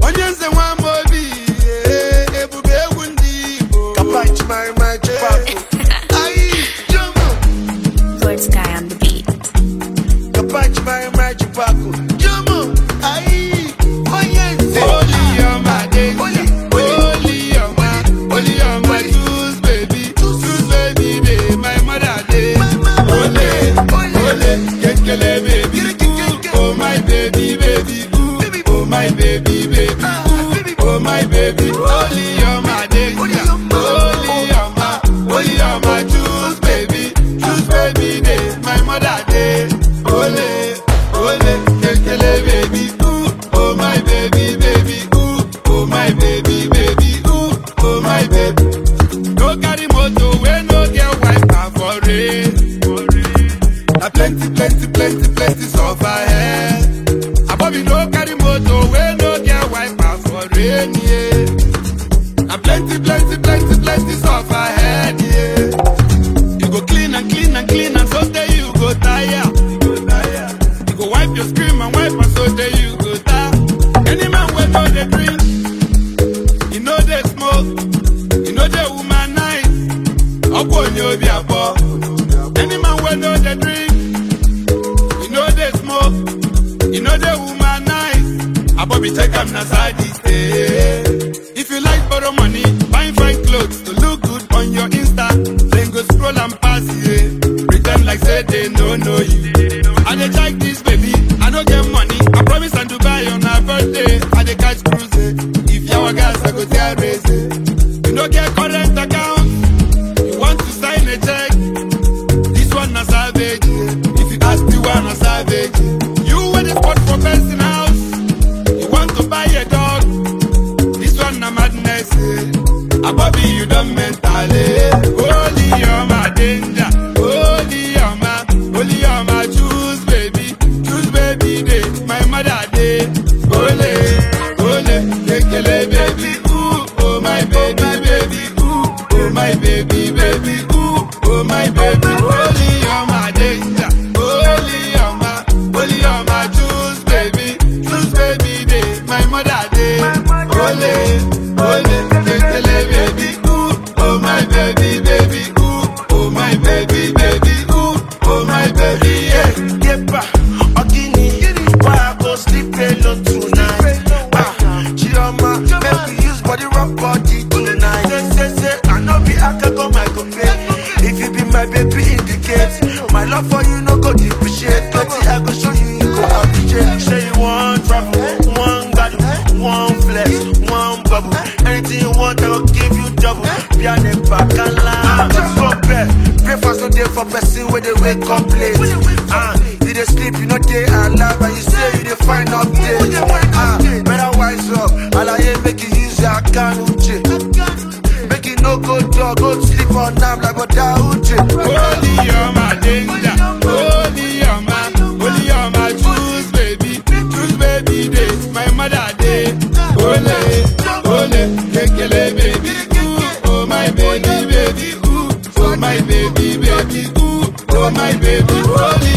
Onions and one body, every windy. Kapachi, my chipaco. Lord Sky on the beat. Kapachi, my chipaco. Jomo, aye. Onions, only on my day. Only on my juice, baby. Juice, baby, my mother day. Ole, kekele, baby. Oh, my baby, baby. Oh, my baby, baby. Oh, my baby. Only on my day. Only on my juice, baby. Juice, baby, day. My mother day. Ole, kekele, baby. Oh, my baby, baby. Oh, my baby, baby. Oh, my baby. No carry moto, we no get wiper for rain. Na plenty suffer here. Abobi no carry moto, we no get wiper for rain, yeah. Na plenty suffer here, yeah. You go clean and so day you go tire. You go wipe your screen and wipe and so day you go tire. Any man wey no dey drink, you know they smoke, you know they womanize. Ogbonye obi abo. Any man wey no dey drink, you know they smoke, you know they womanize. Abobi take am na side stay. If you like borrow money, buy fine clothes to look good on your Insta, then go scroll and pass it. Pretend like say they no know you. I dey check this baby, I no get money. I promise I'm Dubai on her birthday. I dey catch cruise. If your gas I go tear race. You no get current account, you want to sign a check. This one na savage. If you ask the one na savage. You went the spot for person house. You want to buy a dog. This one na madness. Abobi you done mentally. Holy on my danger. Holy on my juice baby. Juice baby day. My mother day. Ole, kekele baby. Oh my baby baby. Oh my baby baby. Oh my baby. Holy on my danger. Holy on my juice baby. Juice baby day. My mother day. Ole, kekele baby. Oh my baby baby. Oh my baby baby. Oh my baby yeah. Yepa, Ogini, why I go sleep alone tonight? Chioma, make we use body rock body tonight. Say, I know be I can go my compare. If you be my baby, indicate my love for you no go depreciate. But I go show you, you go appreciate. Say you want travel, one gado, one flex, one bubble. Anything you want, I will give you double. Piano back and line. Just compare. Breakfast no day for person where they wake up late. You dey sleep, you know they alive, and you say you dey find update. Better wise up, alaye make you use your account uche. Make you no go dog, go sleep on them like what that uche. Holy on my danger, holy on my juice baby day, my mother day. Ole, kekele baby, oh my baby baby, oh my baby baby, oh my baby, holy